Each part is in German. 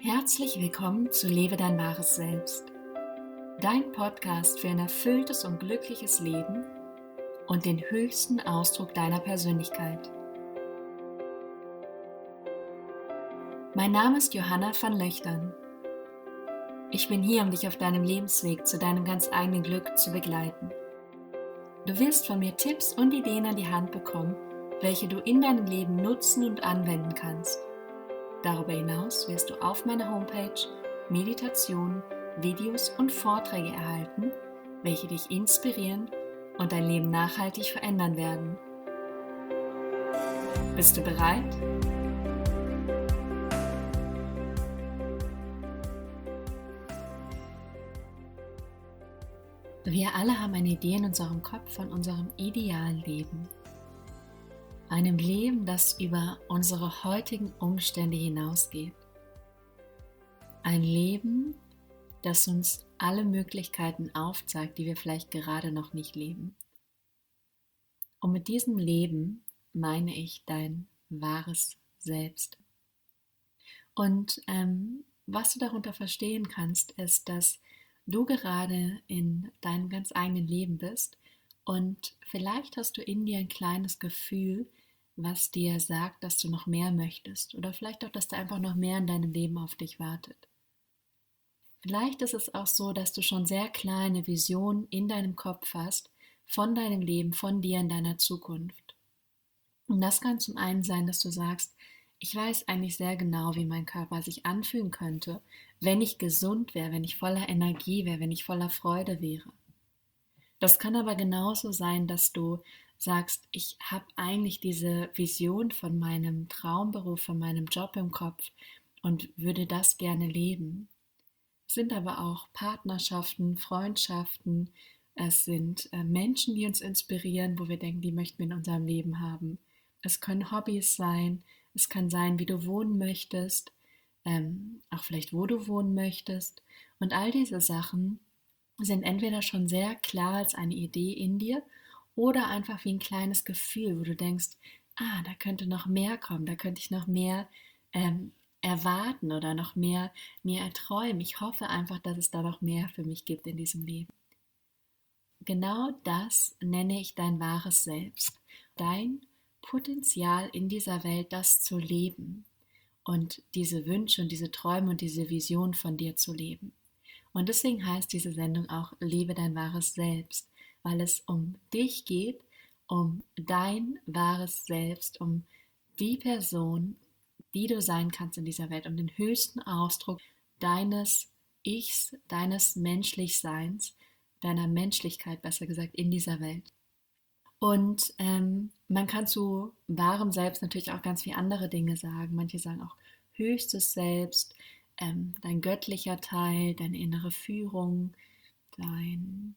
Herzlich willkommen zu Lebe dein wahres Selbst, dein Podcast für ein erfülltes und glückliches Leben und den höchsten Ausdruck deiner Persönlichkeit. Mein Name ist Johanna van Löchtern. Ich bin hier, um dich auf deinem Lebensweg zu deinem ganz eigenen Glück zu begleiten. Du wirst von mir Tipps und Ideen an die Hand bekommen, welche du in deinem Leben nutzen und anwenden kannst. Darüber hinaus wirst du auf meiner Homepage Meditationen, Videos und Vorträge erhalten, welche dich inspirieren und dein Leben nachhaltig verändern werden. Bist du bereit? Wir alle haben eine Idee in unserem Kopf von unserem idealen Leben. Einem Leben, das über unsere heutigen Umstände hinausgeht. Ein Leben, das uns alle Möglichkeiten aufzeigt, die wir vielleicht gerade noch nicht leben. Und mit diesem Leben meine ich dein wahres Selbst. Und was du darunter verstehen kannst, ist, dass du gerade in deinem ganz eigenen Leben bist und vielleicht hast du in dir ein kleines Gefühl, was dir sagt, dass du noch mehr möchtest oder vielleicht auch, dass da einfach noch mehr in deinem Leben auf dich wartet. Vielleicht ist es auch so, dass du schon sehr kleine Visionen in deinem Kopf hast von deinem Leben, von dir in deiner Zukunft. Und das kann zum einen sein, dass du sagst, ich weiß eigentlich sehr genau, wie mein Körper sich anfühlen könnte, wenn ich gesund wäre, wenn ich voller Energie wäre, wenn ich voller Freude wäre. Das kann aber genauso sein, dass du sagst, ich habe eigentlich diese Vision von meinem Traumberuf, von meinem Job im Kopf und würde das gerne leben. Es sind aber auch Partnerschaften, Freundschaften, es sind Menschen, die uns inspirieren, wo wir denken, die möchten wir in unserem Leben haben. Es können Hobbys sein, es kann sein, wie du wohnen möchtest, auch vielleicht wo du wohnen möchtest. Und all diese Sachen sind entweder schon sehr klar als eine Idee in dir oder einfach wie ein kleines Gefühl, wo du denkst, da könnte noch mehr kommen, da könnte ich noch mehr erwarten oder noch mehr mir erträumen. Ich hoffe einfach, dass es da noch mehr für mich gibt in diesem Leben. Genau das nenne ich dein wahres Selbst. Dein Potenzial in dieser Welt, das zu leben und diese Wünsche und diese Träume und diese Vision von dir zu leben. Und deswegen heißt diese Sendung auch Lebe dein wahres Selbst, weil es um dich geht, um dein wahres Selbst, um die Person, die du sein kannst in dieser Welt, um den höchsten Ausdruck deines Ichs, deines Menschlichseins, deiner Menschlichkeit, besser gesagt, in dieser Welt. Und man kann zu wahrem Selbst natürlich auch ganz viele andere Dinge sagen. Manche sagen auch höchstes Selbst, dein göttlicher Teil, deine innere Führung, dein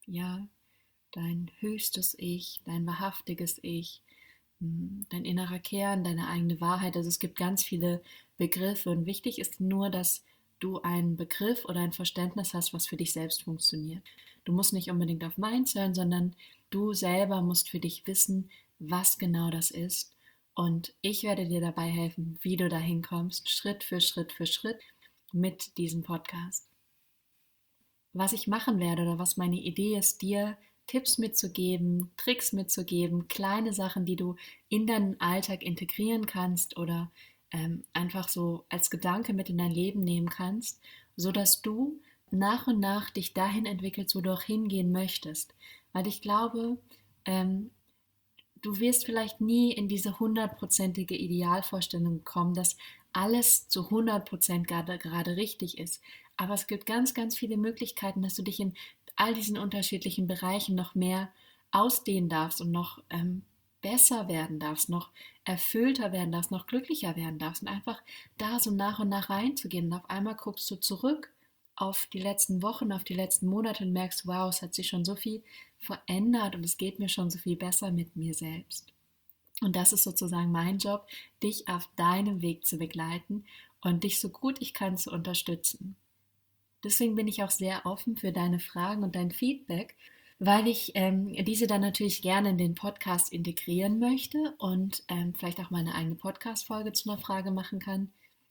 höchstes Ich, dein wahrhaftiges Ich, dein innerer Kern, deine eigene Wahrheit. Also es gibt ganz viele Begriffe und wichtig ist nur, dass du einen Begriff oder ein Verständnis hast, was für dich selbst funktioniert. Du musst nicht unbedingt auf meins hören, sondern du selber musst für dich wissen, was genau das ist. Und ich werde dir dabei helfen, wie du dahin kommst, Schritt für Schritt für Schritt mit diesem Podcast. Was ich machen werde oder was meine Idee ist, dir Tipps mitzugeben, Tricks mitzugeben, kleine Sachen, die du in deinen Alltag integrieren kannst oder einfach so als Gedanke mit in dein Leben nehmen kannst, sodass du nach und nach dich dahin entwickelst, wo du auch hingehen möchtest. Weil ich glaube, du wirst vielleicht nie in diese 100%ige Idealvorstellung kommen, dass alles zu 100% gerade richtig ist. Aber es gibt ganz, ganz viele Möglichkeiten, dass du dich in all diesen unterschiedlichen Bereichen noch mehr ausdehnen darfst und noch besser werden darfst, noch erfüllter werden darfst, noch glücklicher werden darfst und einfach da so nach und nach reinzugehen. Und auf einmal guckst du zurück auf die letzten Wochen, auf die letzten Monate und merkst, wow, es hat sich schon so viel verändert und es geht mir schon so viel besser mit mir selbst. Und das ist sozusagen mein Job, dich auf deinem Weg zu begleiten und dich so gut ich kann zu unterstützen. Deswegen bin ich auch sehr offen für deine Fragen und dein Feedback, weil ich diese dann natürlich gerne in den Podcast integrieren möchte und vielleicht auch mal eine eigene Podcast-Folge zu einer Frage machen kann.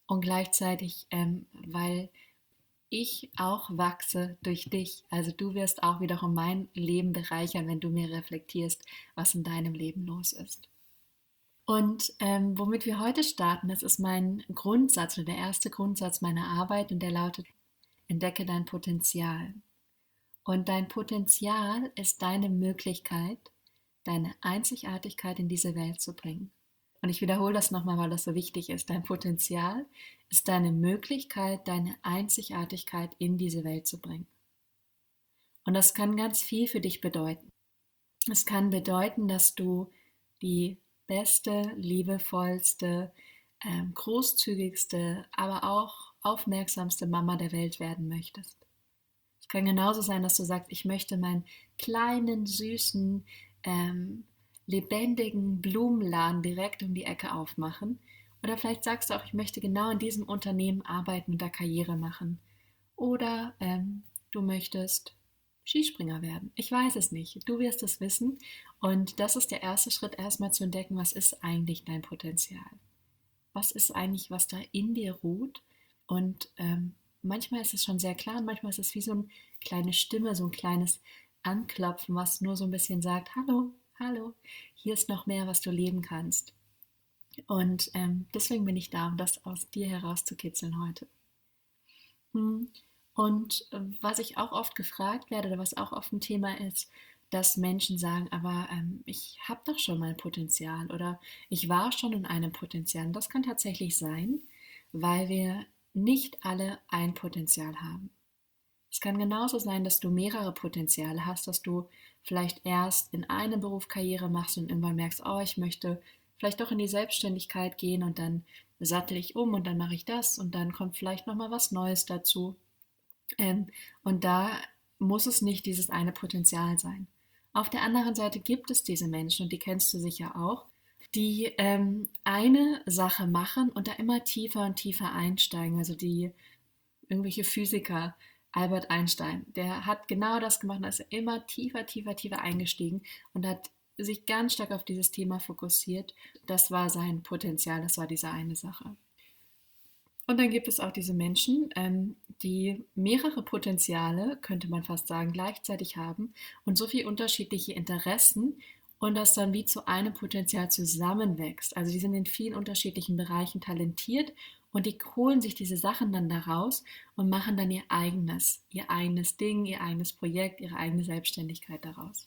und gleichzeitig, weil ich auch wachse durch dich. Also du wirst auch wiederum mein Leben bereichern, wenn du mir reflektierst, was in deinem Leben los ist. Und womit wir heute starten, das ist mein Grundsatz oder der erste Grundsatz meiner Arbeit und der lautet, entdecke dein Potenzial. Und dein Potenzial ist deine Möglichkeit, deine Einzigartigkeit in diese Welt zu bringen. Und ich wiederhole das nochmal, weil das so wichtig ist. Dein Potenzial ist deine Möglichkeit, deine Einzigartigkeit in diese Welt zu bringen. Und das kann ganz viel für dich bedeuten. Es kann bedeuten, dass du die beste, liebevollste, großzügigste, aber auch aufmerksamste Mama der Welt werden möchtest. Es kann genauso sein, dass du sagst, ich möchte meinen kleinen, süßen, lebendigen Blumenladen direkt um die Ecke aufmachen. Oder vielleicht sagst du auch, ich möchte genau in diesem Unternehmen arbeiten und da Karriere machen. Oder du möchtest Skispringer werden. Ich weiß es nicht. Du wirst es wissen. Und das ist der erste Schritt, erstmal zu entdecken, was ist eigentlich dein Potenzial? Was ist eigentlich, was da in dir ruht? Und manchmal ist es schon sehr klar und manchmal ist es wie so eine kleine Stimme, so ein kleines Anklopfen, was nur so ein bisschen sagt, hallo, hallo, hier ist noch mehr, was du leben kannst. Und deswegen bin ich da, um das aus dir herauszukitzeln heute. Und was ich auch oft gefragt werde oder was auch oft ein Thema ist, dass Menschen sagen, aber ich habe doch schon mein Potenzial oder ich war schon in einem Potenzial. Und das kann tatsächlich sein, weil wir nicht alle ein Potenzial haben. Es kann genauso sein, dass du mehrere Potenziale hast, dass du vielleicht erst in einem Beruf Karriere machst und irgendwann merkst, oh, ich möchte vielleicht doch in die Selbstständigkeit gehen und dann sattel ich um und dann mache ich das und dann kommt vielleicht nochmal was Neues dazu. Und da muss es nicht dieses eine Potenzial sein. Auf der anderen Seite gibt es diese Menschen, und die kennst du sicher auch, die eine Sache machen und da immer tiefer und tiefer einsteigen. Also die irgendwelche Physiker, Albert Einstein, der hat genau das gemacht, da ist er immer tiefer, tiefer, tiefer eingestiegen und hat sich ganz stark auf dieses Thema fokussiert. Das war sein Potenzial, das war diese eine Sache. Und dann gibt es auch diese Menschen, die mehrere Potenziale, könnte man fast sagen, gleichzeitig haben und so viele unterschiedliche Interessen und das dann wie zu einem Potenzial zusammenwächst. Also die sind in vielen unterschiedlichen Bereichen talentiert und die holen sich diese Sachen dann daraus und machen dann ihr eigenes Ding, ihr eigenes Projekt, ihre eigene Selbstständigkeit daraus.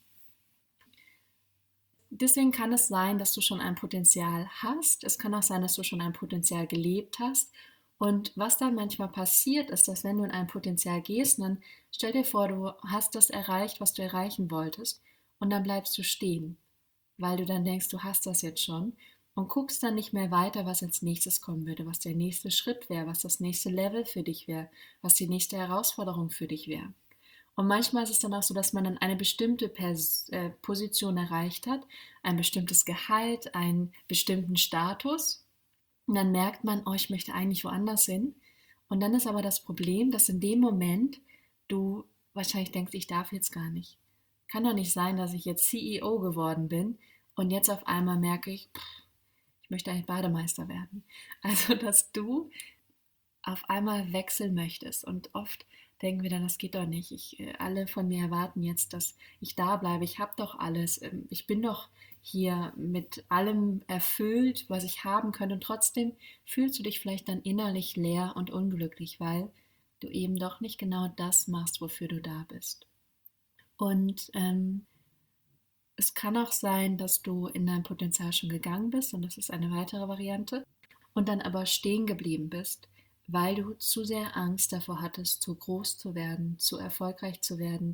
Deswegen kann es sein, dass du schon ein Potenzial hast. Es kann auch sein, dass du schon ein Potenzial gelebt hast. Und was dann manchmal passiert, ist, dass wenn du in ein Potenzial gehst, dann stell dir vor, du hast das erreicht, was du erreichen wolltest, und dann bleibst du stehen, weil du dann denkst, du hast das jetzt schon und guckst dann nicht mehr weiter, was als nächstes kommen würde, was der nächste Schritt wäre, was das nächste Level für dich wäre, was die nächste Herausforderung für dich wäre. Und manchmal ist es dann auch so, dass man dann eine bestimmte Position erreicht hat, ein bestimmtes Gehalt, einen bestimmten Status. Und dann merkt man, oh, ich möchte eigentlich woanders hin. Und dann ist aber das Problem, dass in dem Moment du wahrscheinlich denkst, ich darf jetzt gar nicht. Kann doch nicht sein, dass ich jetzt CEO geworden bin und jetzt auf einmal merke ich, ich möchte eigentlich Bademeister werden. Also, dass du auf einmal wechseln möchtest. Und oft denken wir dann, das geht doch nicht. Alle von mir erwarten jetzt, dass ich da bleibe. Ich habe doch alles. Ich bin doch hier mit allem erfüllt, was ich haben könnte. Und trotzdem fühlst du dich vielleicht dann innerlich leer und unglücklich, weil du eben doch nicht genau das machst, wofür du da bist. Und es kann auch sein, dass du in dein Potenzial schon gegangen bist, und das ist eine weitere Variante, und dann aber stehen geblieben bist, weil du zu sehr Angst davor hattest, zu groß zu werden, zu erfolgreich zu werden,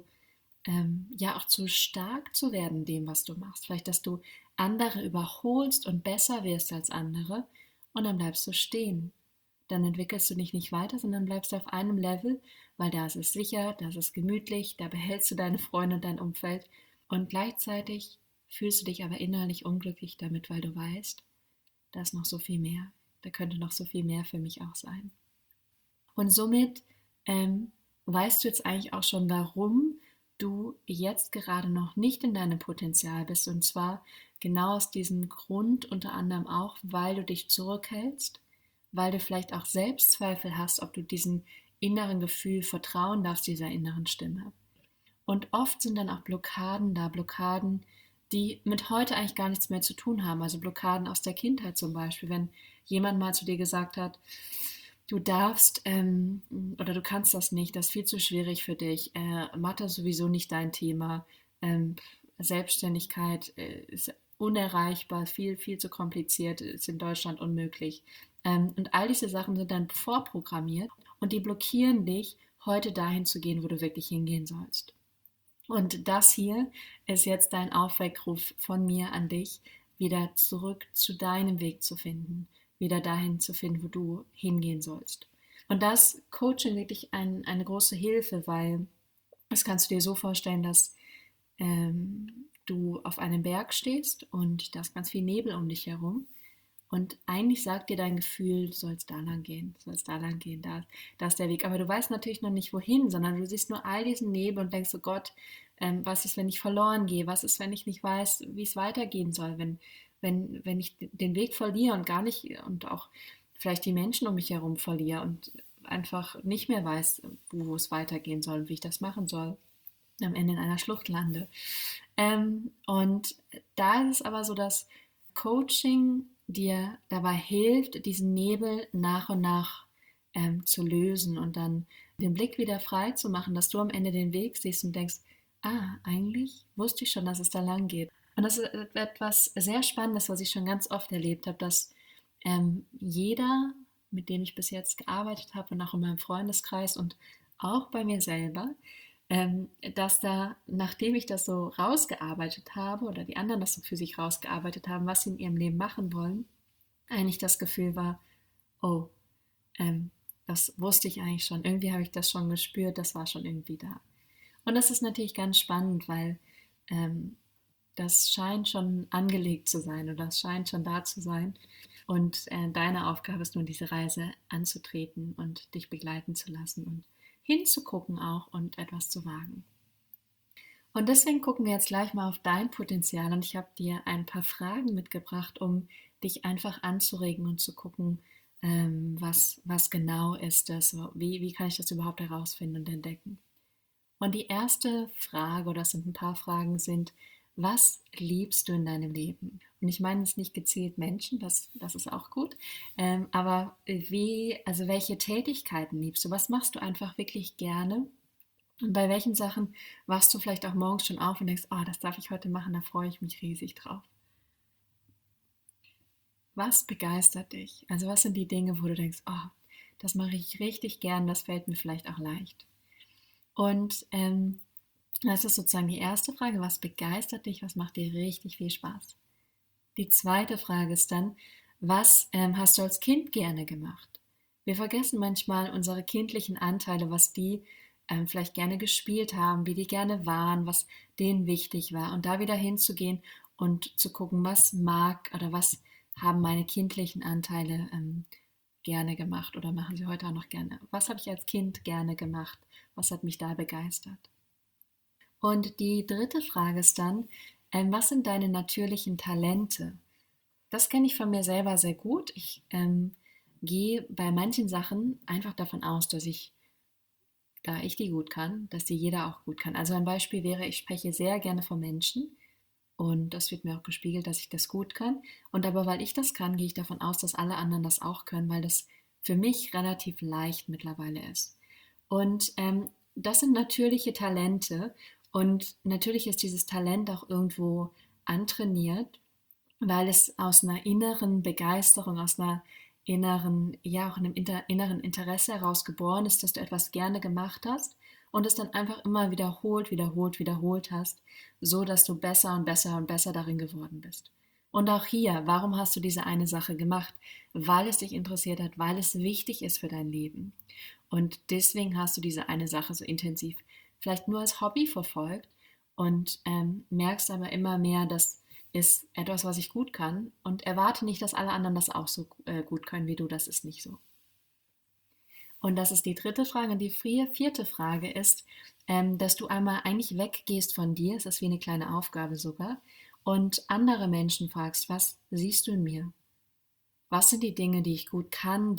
ja auch zu stark zu werden, dem, was du machst. Vielleicht, dass du andere überholst und besser wirst als andere, und dann bleibst du stehen. Dann entwickelst du dich nicht weiter, sondern bleibst auf einem Level, weil da ist es sicher, da ist es gemütlich, da behältst du deine Freunde und dein Umfeld, und gleichzeitig fühlst du dich aber innerlich unglücklich damit, weil du weißt, da ist noch so viel mehr. Da könnte noch so viel mehr für mich auch sein. Und somit weißt du jetzt eigentlich auch schon, warum du jetzt gerade noch nicht in deinem Potenzial bist. Und zwar genau aus diesem Grund, unter anderem auch, weil du dich zurückhältst, weil du vielleicht auch Selbstzweifel hast, ob du diesem inneren Gefühl vertrauen darfst, dieser inneren Stimme. Und oft sind dann auch Blockaden da, Blockaden, die mit heute eigentlich gar nichts mehr zu tun haben. Also Blockaden aus der Kindheit zum Beispiel, wenn jemand mal zu dir gesagt hat, du darfst oder du kannst das nicht, das ist viel zu schwierig für dich, Mathe ist sowieso nicht dein Thema, ähm, Selbstständigkeit ist unerreichbar, viel, viel zu kompliziert, ist in Deutschland unmöglich. Und all diese Sachen sind dann vorprogrammiert und die blockieren dich, heute dahin zu gehen, wo du wirklich hingehen sollst. Und das hier ist jetzt dein Aufweckruf von mir an dich, wieder zurück zu deinem Weg zu finden, wieder dahin zu finden, wo du hingehen sollst. Und das Coaching wirklich eine große Hilfe, weil das kannst du dir so vorstellen, dass du auf einem Berg stehst und da ist ganz viel Nebel um dich herum. Und eigentlich sagt dir dein Gefühl, du sollst da lang gehen, du sollst da lang gehen, da ist der Weg. Aber du weißt natürlich noch nicht wohin, sondern du siehst nur all diesen Nebel und denkst so, Gott, was ist, wenn ich verloren gehe? Was ist, wenn ich nicht weiß, wie es weitergehen soll? Wenn ich den Weg verliere und gar nicht und auch vielleicht die Menschen um mich herum verliere und einfach nicht mehr weiß, wo es weitergehen soll, wie ich das machen soll, am Ende in einer Schlucht lande. Und da ist es aber so, dass Coaching dir dabei hilft, diesen Nebel nach und nach zu lösen und dann den Blick wieder frei zu machen, dass du am Ende den Weg siehst und denkst, eigentlich wusste ich schon, dass es da lang geht. Und das ist etwas sehr Spannendes, was ich schon ganz oft erlebt habe, dass jeder, mit dem ich bis jetzt gearbeitet habe und auch in meinem Freundeskreis und auch bei mir selber, dass da, nachdem ich das so rausgearbeitet habe oder die anderen das so für sich rausgearbeitet haben, was sie in ihrem Leben machen wollen, eigentlich das Gefühl war, oh, das wusste ich eigentlich schon, irgendwie habe ich das schon gespürt, das war schon irgendwie da. Und das ist natürlich ganz spannend, weil das scheint schon angelegt zu sein oder das scheint schon da zu sein. Und deine Aufgabe ist nun, diese Reise anzutreten und dich begleiten zu lassen und hinzugucken auch und etwas zu wagen. Und deswegen gucken wir jetzt gleich mal auf dein Potenzial und ich habe dir ein paar Fragen mitgebracht, um dich einfach anzuregen und zu gucken, was genau ist das, wie kann ich das überhaupt herausfinden und entdecken. Und die erste Frage, oder das sind ein paar Fragen, sind, was liebst du in deinem Leben? Und ich meine jetzt nicht gezielt Menschen, das ist auch gut, aber also welche Tätigkeiten liebst du? Was machst du einfach wirklich gerne? Und bei welchen Sachen wachst du vielleicht auch morgens schon auf und denkst, oh, das darf ich heute machen, da freue ich mich riesig drauf. Was begeistert dich? Also was sind die Dinge, wo du denkst, oh, das mache ich richtig gern, das fällt mir vielleicht auch leicht. Und das ist sozusagen die erste Frage, was begeistert dich, was macht dir richtig viel Spaß? Die zweite Frage ist dann, was hast du als Kind gerne gemacht? Wir vergessen manchmal unsere kindlichen Anteile, was die vielleicht gerne gespielt haben, wie die gerne waren, was denen wichtig war. Und da wieder hinzugehen und zu gucken, was mag oder was haben meine kindlichen Anteile gerne gemacht oder machen sie heute auch noch gerne. Was habe ich als Kind gerne gemacht? Was hat mich da begeistert? Und die dritte Frage ist dann, was sind deine natürlichen Talente? Das kenne ich von mir selber sehr gut. Ich gehe bei manchen Sachen einfach davon aus, da ich die gut kann, dass die jeder auch gut kann. Also ein Beispiel wäre, ich spreche sehr gerne vor Menschen und das wird mir auch gespiegelt, dass ich das gut kann. Und aber weil ich das kann, gehe ich davon aus, dass alle anderen das auch können, weil das für mich relativ leicht mittlerweile ist. Und das sind natürliche Talente und natürlich ist dieses Talent auch irgendwo antrainiert, weil es aus einer inneren Begeisterung, aus einer inneren, ja auch einem inneren Interesse heraus geboren ist, dass du etwas gerne gemacht hast und es dann einfach immer wiederholt hast, so dass du besser und besser und besser darin geworden bist. Und auch hier, warum hast du diese eine Sache gemacht? Weil es dich interessiert hat, weil es wichtig ist für dein Leben. Und deswegen hast du diese eine Sache so intensiv vielleicht nur als Hobby verfolgt und merkst aber immer mehr, dass ist etwas, was ich gut kann und erwarte nicht, dass alle anderen das auch so gut können wie du, das ist nicht so. Und das ist die dritte Frage. Und die vierte Frage ist, dass du einmal eigentlich weggehst von dir, es ist wie eine kleine Aufgabe sogar, und andere Menschen fragst, was siehst du in mir? Was sind die Dinge, die ich gut kann,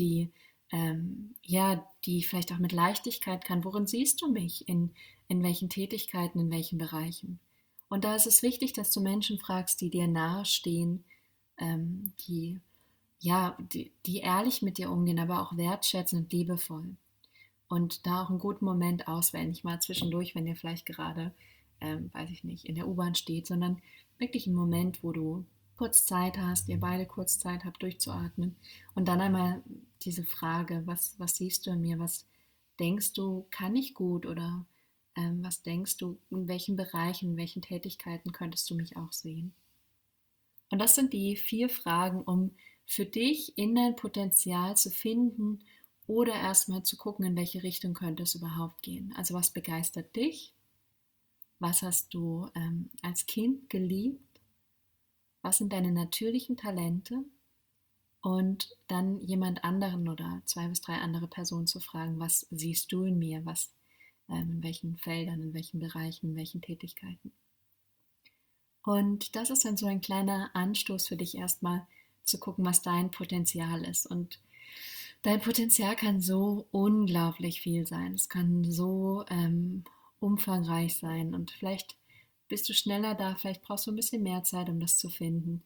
die ich vielleicht auch mit Leichtigkeit kann? Worin siehst du mich? In welchen Tätigkeiten, in welchen Bereichen? Und da ist es wichtig, dass du Menschen fragst, die dir nahestehen, die, die ehrlich mit dir umgehen, aber auch wertschätzend und liebevoll. Und da auch einen guten Moment auswählen, nicht mal zwischendurch, wenn ihr vielleicht gerade, weiß ich nicht, in der U-Bahn steht, sondern wirklich einen Moment, wo du kurz Zeit hast, ihr beide kurz Zeit habt, durchzuatmen und dann einmal diese Frage, was siehst du in mir, was denkst du, kann ich gut oder was denkst du, in welchen Bereichen, in welchen Tätigkeiten könntest du mich auch sehen? Und das sind die 4 Fragen, um für dich in dein Potenzial zu finden oder erstmal zu gucken, in welche Richtung könnte es überhaupt gehen. Also was begeistert dich? Was hast du als Kind geliebt? Was sind deine natürlichen Talente? Und dann jemand anderen oder 2 bis 3 andere Personen zu fragen, was siehst du in mir? In welchen Feldern, in welchen Bereichen, in welchen Tätigkeiten? Und das ist dann so ein kleiner Anstoß für dich erstmal zu gucken, was dein Potenzial ist. Und dein Potenzial kann so unglaublich viel sein. Es kann so umfangreich sein. Und vielleicht bist du schneller da, vielleicht brauchst du ein bisschen mehr Zeit, um das zu finden.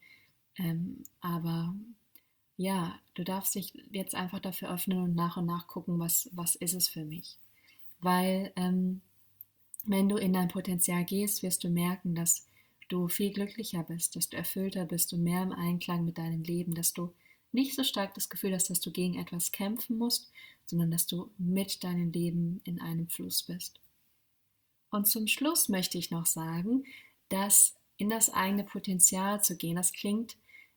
Aber ja, du darfst dich jetzt einfach dafür öffnen und nach gucken, was ist es für mich. Weil wenn du in dein Potenzial gehst, wirst du merken, dass du viel glücklicher bist, dass du erfüllter bist und mehr im Einklang mit deinem Leben, dass du nicht so stark das Gefühl hast, dass du gegen etwas kämpfen musst, sondern dass du mit deinem Leben in einem Fluss bist. Und zum Schluss möchte ich noch sagen, dass in das eigene Potenzial zu gehen, das klingt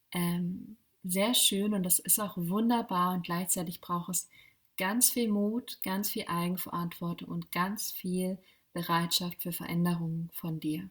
sehr schön und das ist auch wunderbar und gleichzeitig braucht es ganz viel Mut, ganz viel Eigenverantwortung und ganz viel Bereitschaft für Veränderungen von dir.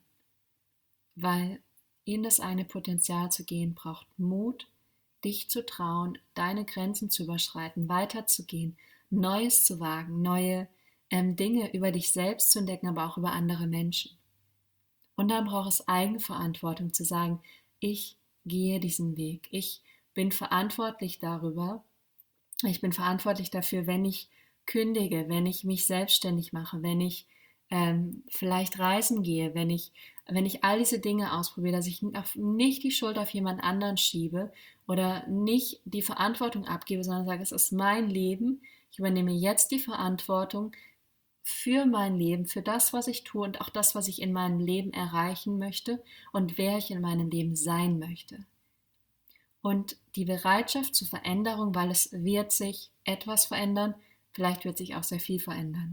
Weil in das eine Potenzial zu gehen braucht Mut, dich zu trauen, deine Grenzen zu überschreiten, weiterzugehen, Neues zu wagen, neue Dinge über dich selbst zu entdecken, aber auch über andere Menschen. Und dann braucht es Eigenverantwortung zu sagen, ich gehe diesen Weg, ich bin verantwortlich darüber, ich bin verantwortlich dafür, wenn ich kündige, wenn ich mich selbstständig mache, wenn ich vielleicht reisen gehe, wenn ich all diese Dinge ausprobiere, dass ich nicht die Schuld auf jemand anderen schiebe oder nicht die Verantwortung abgebe, sondern sage, es ist mein Leben, ich übernehme jetzt die Verantwortung für mein Leben, für das, was ich tue und auch das, was ich in meinem Leben erreichen möchte und wer ich in meinem Leben sein möchte. Und die Bereitschaft zur Veränderung, weil es wird sich etwas verändern, vielleicht wird sich auch sehr viel verändern.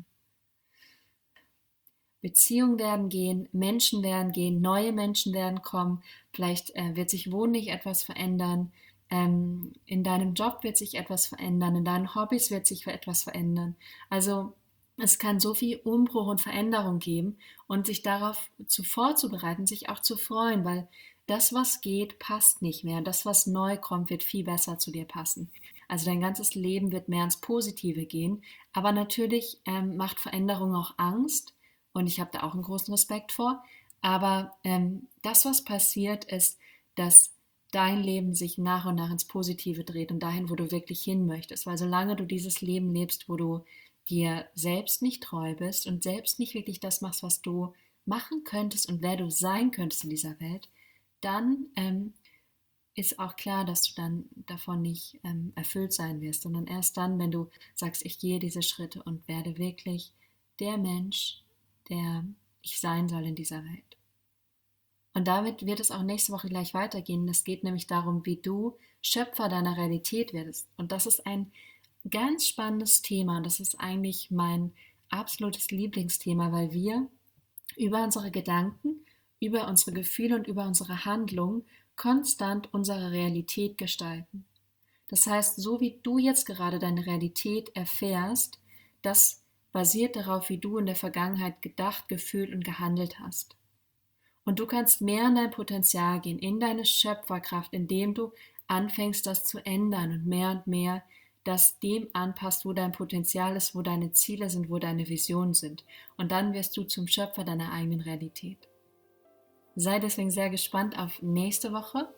Beziehungen werden gehen, Menschen werden gehen, neue Menschen werden kommen, vielleicht wird sich wohnlich etwas verändern, in deinem Job wird sich etwas verändern, in deinen Hobbys wird sich etwas verändern. Also es kann so viel Umbruch und Veränderung geben und sich darauf vorzubereiten, sich auch zu freuen, weil das, was geht, passt nicht mehr. Das, was neu kommt, wird viel besser zu dir passen. Also dein ganzes Leben wird mehr ins Positive gehen, aber natürlich macht Veränderung auch Angst. Und ich habe da auch einen großen Respekt vor. Aber das, was passiert, ist, dass dein Leben sich nach und nach ins Positive dreht und dahin, wo du wirklich hin möchtest. Weil solange du dieses Leben lebst, wo du dir selbst nicht treu bist und selbst nicht wirklich das machst, was du machen könntest und wer du sein könntest in dieser Welt, dann ist auch klar, dass du dann davon nicht erfüllt sein wirst, sondern erst dann, wenn du sagst, ich gehe diese Schritte und werde wirklich der Mensch, der ich sein soll in dieser Welt. Und damit wird es auch nächste Woche gleich weitergehen. Es geht nämlich darum, wie du Schöpfer deiner Realität wirst. Und das ist ein ganz spannendes Thema. Das ist eigentlich mein absolutes Lieblingsthema, weil wir über unsere Gedanken, über unsere Gefühle und über unsere Handlungen konstant unsere Realität gestalten. Das heißt, so wie du jetzt gerade deine Realität erfährst, das basiert darauf, wie du in der Vergangenheit gedacht, gefühlt und gehandelt hast. Und du kannst mehr in dein Potenzial gehen, in deine Schöpferkraft, indem du anfängst, das zu ändern und mehr das dem anpasst, wo dein Potenzial ist, wo deine Ziele sind, wo deine Visionen sind. Und dann wirst du zum Schöpfer deiner eigenen Realität. Sei deswegen sehr gespannt auf nächste Woche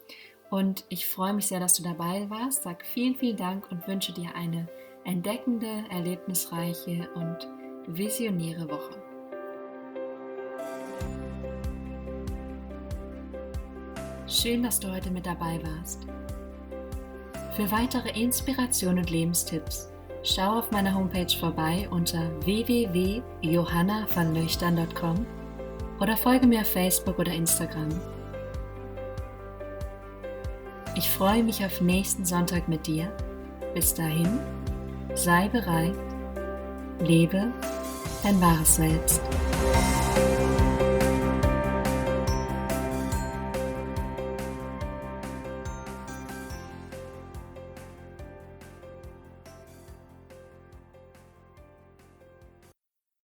Und ich freue mich sehr, dass du dabei warst. Sag vielen, vielen Dank und wünsche dir eine entdeckende, erlebnisreiche und visionäre Woche. Schön, dass du heute mit dabei warst. Für weitere Inspiration und Lebenstipps schau auf meiner Homepage vorbei unter www.johannavanlöchtern.com oder folge mir auf Facebook oder Instagram. Ich freue mich auf nächsten Sonntag mit dir. Bis dahin, sei bereit, lebe dein wahres Selbst.